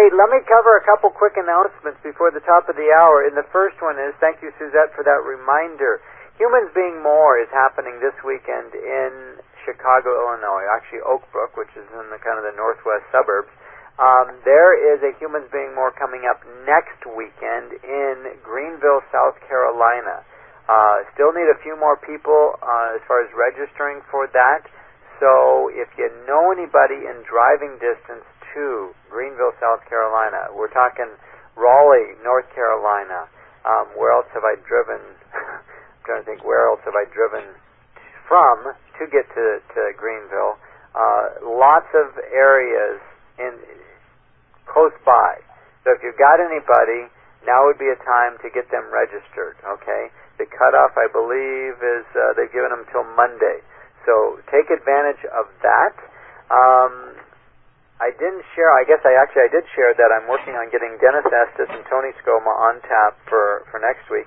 Hey, let me cover a couple quick announcements before the top of the hour. And the first one is, thank you, Suzette, for that reminder. Humans Being More is happening this weekend in Chicago, Illinois, actually Oak Brook, which is in the kind of the northwest suburbs. There is a Humans Being More coming up next weekend in Greenville, South Carolina. Still need a few more people as far as registering for that. So if you know anybody in driving distance to Greenville, South Carolina, we're talking Raleigh, North Carolina. Where else have I driven? I'm trying to think, where else have I driven from to get to Greenville? Lots of areas in close by. So if you've got anybody, now would be a time to get them registered, okay? The cutoff, I believe, is they've given them till Monday. So take advantage of that. I didn't share, I guess I did share that I'm working on getting Dennis Estes and Tony Scoma on tap for next week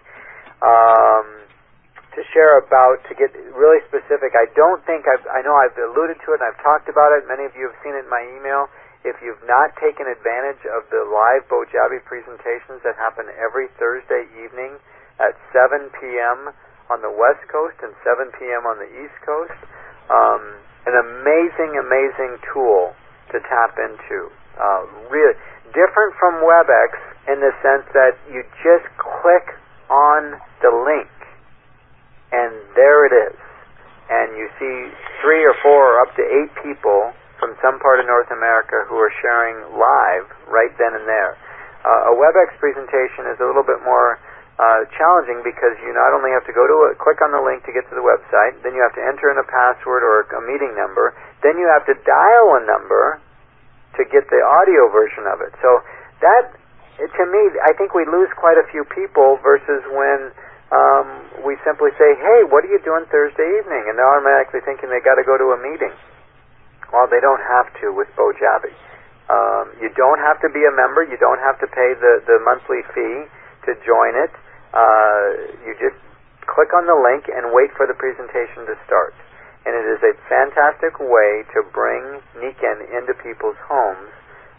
to share about, to get really specific. I don't think, I know I've alluded to it and I've talked about it. Many of you have seen it in my email. If you've not taken advantage of the live Bojabi presentations that happen every Thursday evening at 7 p.m. on the West Coast and 7 p.m. on the East Coast, an amazing tool to tap into. Really different from WebEx in the sense that you just click on the link and there it is. And you see 3 or 4 or up to 8 people from some part of North America who are sharing live right then and there. A WebEx presentation is a little bit more challenging because you not only have to go to click on the link to get to the website, then you have to enter in a password or a meeting number, then you have to dial a number to get the audio version of it. So that, to me, I think we lose quite a few people versus when we simply say, hey, what are you doing Thursday evening? And they're automatically thinking they got to go to a meeting. Well, they don't have to with Bojabi. You don't have to be a member. You don't have to pay the monthly fee to join it. You just click on the link and wait for the presentation to start. And it is a fantastic way to bring Nikken into people's homes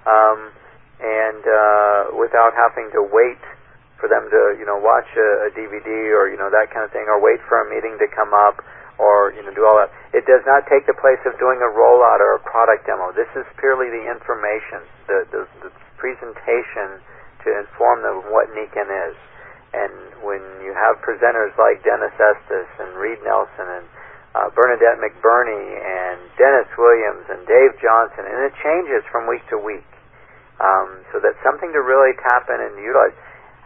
and without having to wait for them to, watch a DVD or, that kind of thing, or wait for a meeting to come up or, do all that. It does not take the place of doing a rollout or a product demo. This is purely the information, the presentation to inform them of what Nikken is. And when you have presenters like Dennis Estes and Reed Nelson and Bernadette McBurney and Dennis Williams and Dave Johnson, and it changes from week to week. So that's something to really tap in and utilize.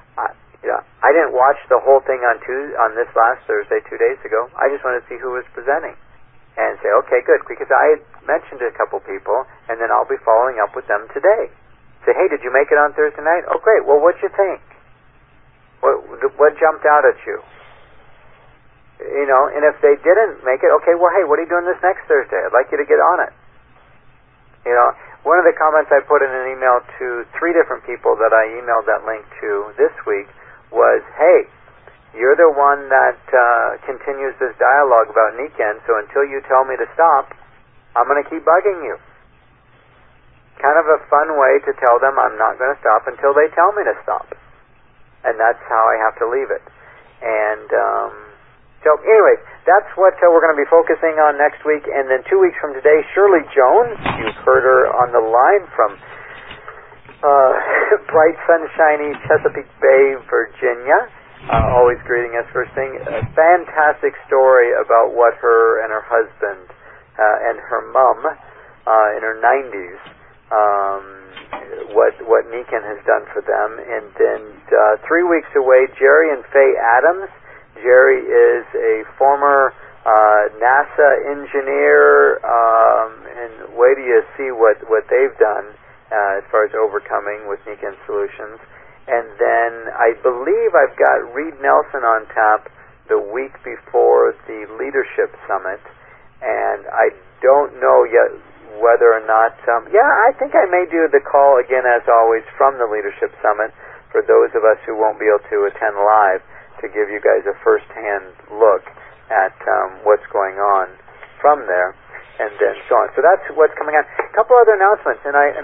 I didn't watch the whole thing on this last Thursday, 2 days ago. I just wanted to see who was presenting and say, okay, good, because I had mentioned to a couple people, and then I'll be following up with them today. Say, hey, did you make it on Thursday night? Oh, great. Well, what'd you think? What jumped out at you? And if they didn't make it, okay, well, hey, what are you doing this next Thursday? I'd like you to get on it. One of the comments I put in an email to 3 different people that I emailed that link to this week was, hey, you're the one that continues this dialogue about Nikken, so until you tell me to stop, I'm going to keep bugging you. Kind of a fun way to tell them I'm not going to stop until they tell me to stop. And that's how I have to leave it. And so anyways, that's what we're going to be focusing on next week. And then 2 weeks from today, Shirley Jones, you've heard her on the line from bright, sunshiny Chesapeake Bay, Virginia, always greeting us first thing. A fantastic story about what her and her husband and her mom in her 90s, what Nikken has done for them. And then 3 weeks away, Jerry and Faye Adams. Jerry is a former NASA engineer, and wait till you see what they've done as far as overcoming with Nikken Solutions. And then I believe I've got Reed Nelson on tap the week before the Leadership Summit, and I don't know yet whether or not, I think I may do the call again as always from the Leadership Summit for those of us who won't be able to attend live, to give you guys a first-hand look at what's going on from there, and then so on. So that's what's coming on. A couple other announcements, and I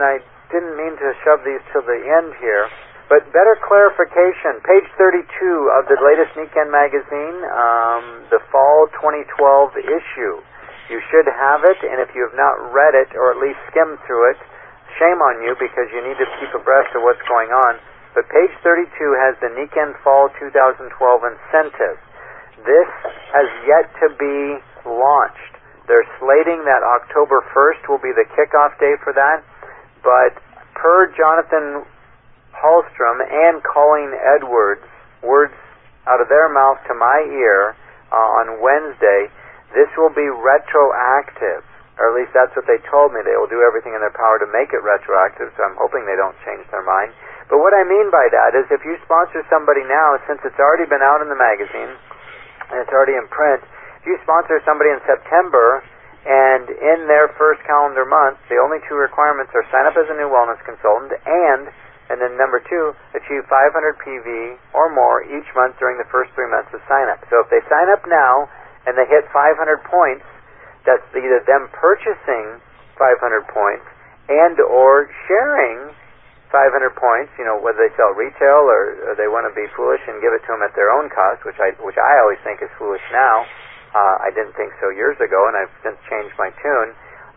didn't mean to shove these till the end here, but better clarification. Page 32 of the latest Nikken magazine, the fall 2012 issue. You should have it, and if you have not read it or at least skimmed through it, shame on you because you need to keep abreast of what's going on. But page 32 has the Nikken Fall 2012 incentive. This has yet to be launched. They're slating that October 1st will be the kickoff day for that, but per Jonathan Hallstrom and Colleen Edwards, words out of their mouth to my ear on Wednesday, this will be retroactive, or at least that's what they told me. They will do everything in their power to make it retroactive, so I'm hoping they don't change their mind. But what I mean by that is if you sponsor somebody now, since it's already been out in the magazine, and it's already in print, if you sponsor somebody in September, and in their first calendar month, the only two requirements are sign up as a new wellness consultant and then number 2, achieve 500 PV or more each month during the first 3 months of sign up. So if they sign up now and they hit 500 points, that's either them purchasing 500 points and or sharing 500 points, whether they sell retail or they want to be foolish and give it to them at their own cost, which I always think is foolish now. I didn't think so years ago, and I've since changed my tune.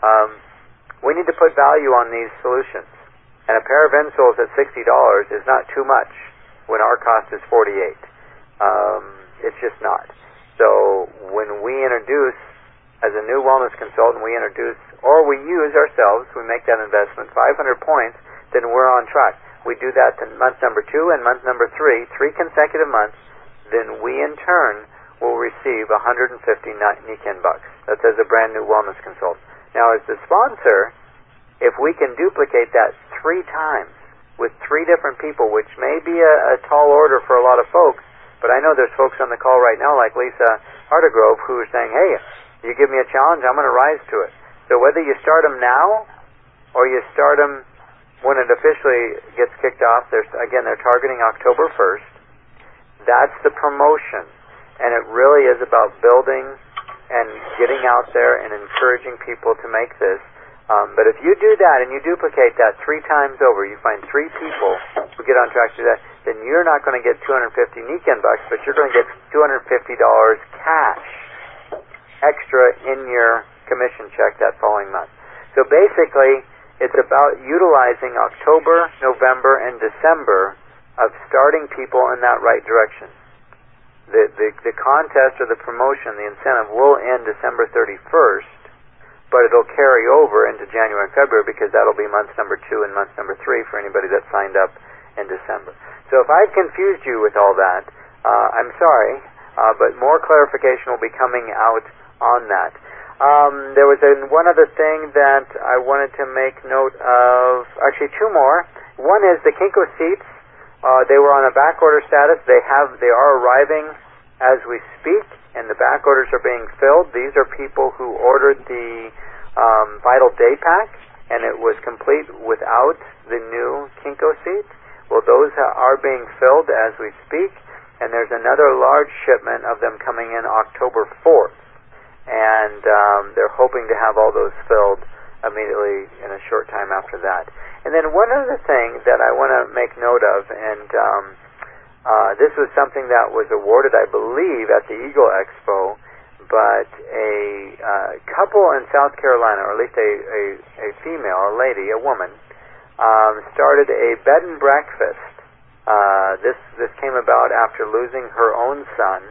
We need to put value on these solutions. And a pair of insoles at $60 is not too much when our cost is $48. It's just not. So when we introduce, as a new wellness consultant, we introduce, or we use ourselves, we make that investment, 500 points, then we're on track. We do that in month number 2 and month number 3, 3 consecutive months, then we in turn will receive 150 Nikken bucks. That's as a brand new wellness consultant. Now as the sponsor, if we can duplicate that 3 times with 3 different people, which may be a tall order for a lot of folks, but I know there's folks on the call right now like Lisa Hardegrove who are saying, hey, you give me a challenge, I'm going to rise to it. So whether you start them now or you start them when it officially gets kicked off, they're targeting October 1st. That's the promotion. And it really is about building and getting out there and encouraging people to make this. But if you do that and you duplicate that 3 times over, you find 3 people who get on track to that, then you're not going to get 250 Nikken bucks, but you're going to get $250 cash extra in your commission check that following month. So basically, it's about utilizing October, November, and December of starting people in that right direction. The contest or the promotion, the incentive, will end December 31st, but it'll carry over into January and February because that'll be month number 2 and month number 3 for anybody that signed up in December. So if I've confused you with all that, I'm sorry, but more clarification will be coming out on that. There was one other thing that I wanted to make note of, actually 2 more. One is the Kinko seats. They were on a back order status. They are arriving as we speak, and the back orders are being filled. These are people who ordered the Vital Day Pack, and it was complete without the new Kinko seat. Well, those are being filled as we speak, and there's another large shipment of them coming in October 4th, and they're hoping to have all those filled immediately in a short time after that. And then one other thing that I want to make note of, and this was something that was awarded, I believe, at the Eagle Expo, but a couple in South Carolina, or at least a female, a lady, a woman, started a bed and breakfast. This came about after losing her own son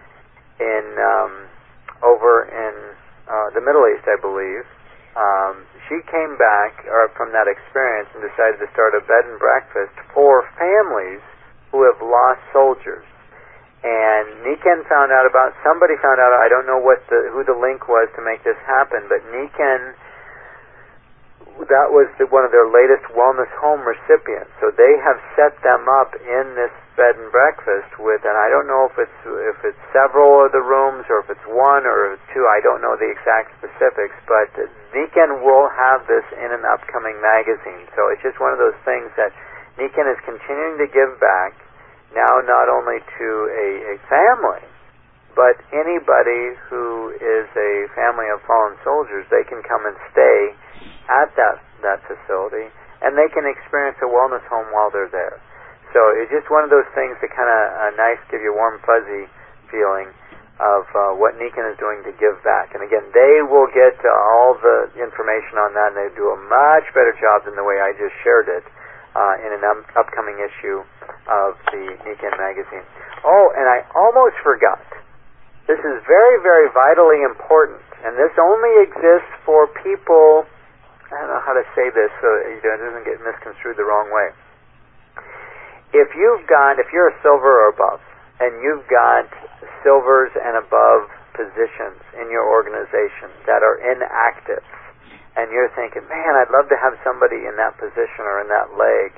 over in the Middle East, I believe. She came back from that experience and decided to start a bed and breakfast for families who have lost soldiers. And Nikken somebody found out, I don't know who the link was to make this happen, but Nikken, that was one of their latest wellness home recipients. So they have set them up in this bed and breakfast with, and I don't know if it's several of the rooms or if it's 1 or 2, I don't know the exact specifics, but Nikken will have this in an upcoming magazine. So it's just one of those things that Nikken is continuing to give back, now not only to a family, but anybody who is a family of fallen soldiers. They can come and stay at that facility and they can experience a wellness home while they're there. So it's just one of those things that kind of nice, give you a warm, fuzzy feeling of what Nikken is doing to give back. And again, they will get all the information on that, and they do a much better job than the way I just shared it in an upcoming issue of the Nikken magazine. Oh, and I almost forgot. This is very, very vitally important, and this only exists for people, I don't know how to say this so it doesn't get misconstrued the wrong way. If you're a silver or above, and you've got silvers and above positions in your organization that are inactive, and you're thinking, man, I'd love to have somebody in that position or in that leg,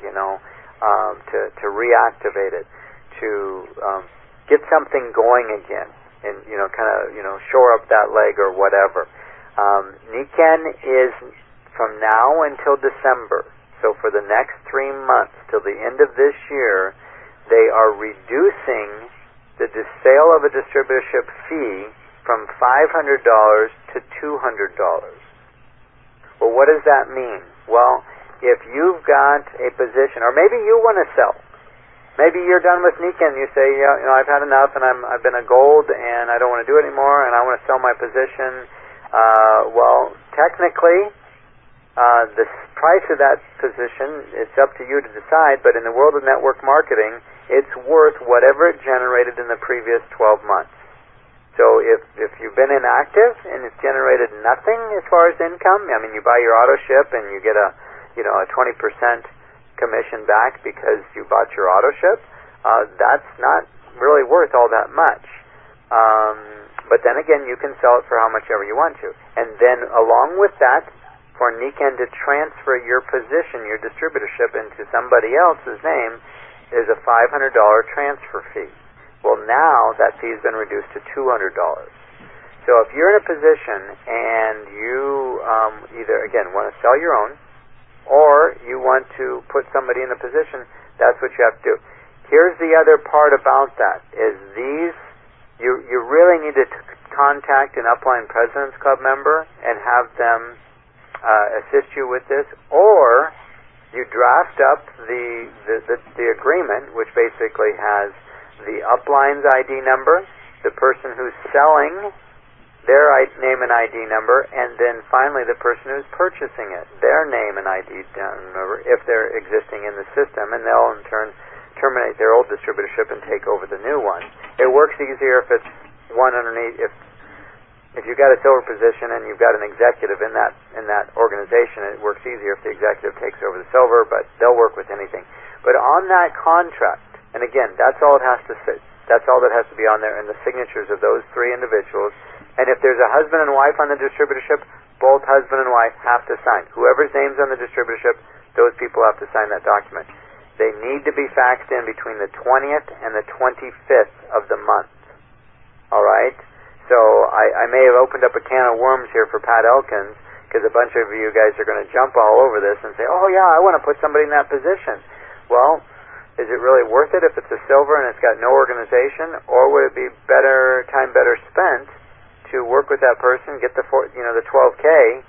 to reactivate it, to get something going again, and shore up that leg or whatever. Nikken is from now until December. So for the next 3 months till the end of this year, they are reducing the sale of a distributorship fee from $500 to $200. Well, what does that mean? Well, if you've got a position, or maybe you want to sell, maybe you're done with Nikken, you say, I've had enough, and I've been a gold, and I don't want to do it anymore, and I want to sell my position. Well, technically, the price of that position, it's up to you to decide, but in the world of network marketing, it's worth whatever it generated in the previous 12 months. So if you've been inactive and it's generated nothing as far as income, I mean, you buy your auto ship and you get a 20% commission back because you bought your auto ship, that's not really worth all that much. But then again, you can sell it for how much ever you want to. And then along with that, for Nikken to transfer your position, your distributorship, into somebody else's name is a $500 transfer fee. Well, now that fee has been reduced to $200. So if you're in a position and you either, again, want to sell your own, or you want to put somebody in a position, that's what you have to do. Here's the other part about that, is you really need to contact an Upline President's Club member and have them assist you with this, or you draft up the agreement, which basically has the upline's ID number, the person who's selling their name and ID number, and then finally the person who's purchasing it, their name and ID number, if they're existing in the system, and they'll in turn terminate their old distributorship and take over the new one. It works easier if it's one underneath. If you've got a silver position and you've got an executive in that organization, it works easier if the executive takes over the silver, but they'll work with anything. But on that contract, and again, that's all it has to say. That's all that has to be on there, and the signatures of those three individuals. And if there's a husband and wife on the distributorship, both husband and wife have to sign. Whoever's name's on the distributorship, those people have to sign that document. They need to be faxed in between the 20th and the 25th of the month. All right? So I may have opened up a can of worms here for Pat Elkins, because a bunch of you guys are going to jump all over this and say, oh yeah, I want to put somebody in that position. Well, is it really worth it if it's a silver and it's got no organization, or would it be better spent to work with that person, get the 12K,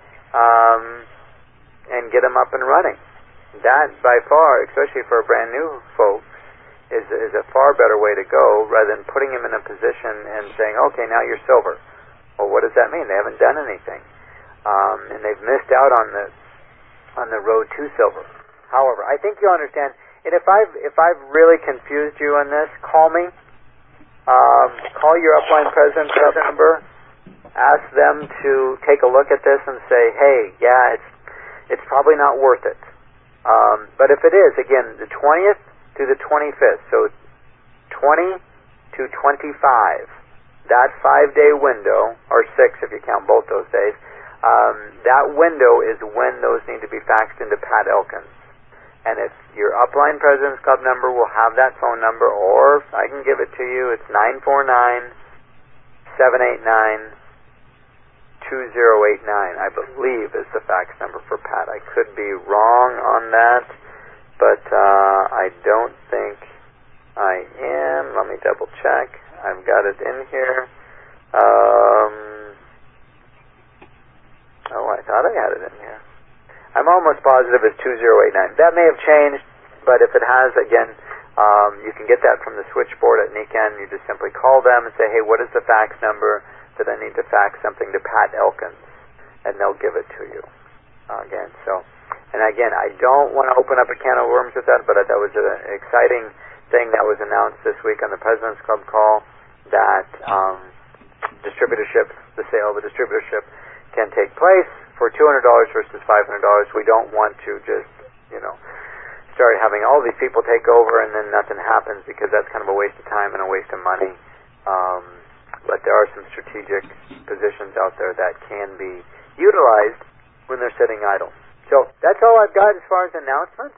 and get them up and running? That by far, especially for brand new folks, is a far better way to go, rather than putting him in a position and saying, okay, now you're silver. Well, what does that mean? They haven't done anything, and they've missed out on the road to silver. However, I think you'll understand. And if I've really confused you on this, call me. Call your Upline President number. Ask them to take a look at this and say, hey, yeah, it's probably not worth it. But if it is, again, the 20th to the 25th, so 20 to 25, that 5-day window, or 6 if you count both those days, that window is when those need to be faxed into Pat Elkins. And if your Upline President's Club number will have that phone number, or I can give it to you, it's 949-789-2089, I believe is the fax number for Pat. I could be wrong on that, but I don't think I am. Let me double check. I've got it in here. Oh, I thought I had it in here. I'm almost positive it's 2089. That may have changed, but if it has, again, you can get that from the switchboard at NECAN. You just simply call them and say, hey, what is the fax number that I need to fax something to Pat Elkins, and they'll give it to you. Again, and again, I don't want to open up a can of worms with that, but that was an exciting thing that was announced this week on the President's Club call, that distributorship, the sale of a distributorship can take place for $200 versus $500. We don't want to just, start having all these people take over and then nothing happens, because that's kind of a waste of time and a waste of money. But there are some strategic positions out there that can be utilized when they're sitting idle. So that's all I've got as far as announcements.